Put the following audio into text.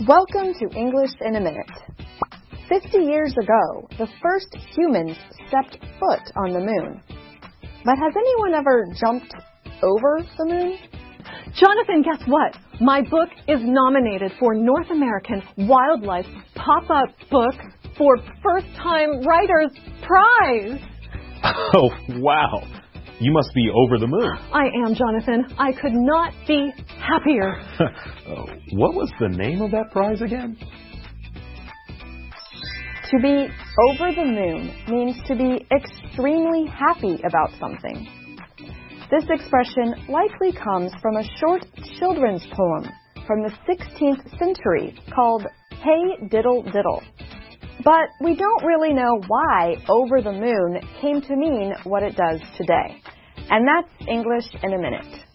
Welcome to English in a Minute. 50 years ago, the first humans stepped foot on the moon. But has anyone ever jumped over the moon? Jonathan, guess what? My book is nominated for North American Wildlife Pop-Up Book for First Time Writers Prize. Oh, wow. You must be over the moon. I am, Jonathan. I could not be happier. What was the name of that prize again? To be over the moon means to be extremely happy about something. This expression likely comes from a short children's poem from the 16th century called Hey Diddle Diddle. But we don't really know why over the moon came to mean what it does today. And that's English in a Minute.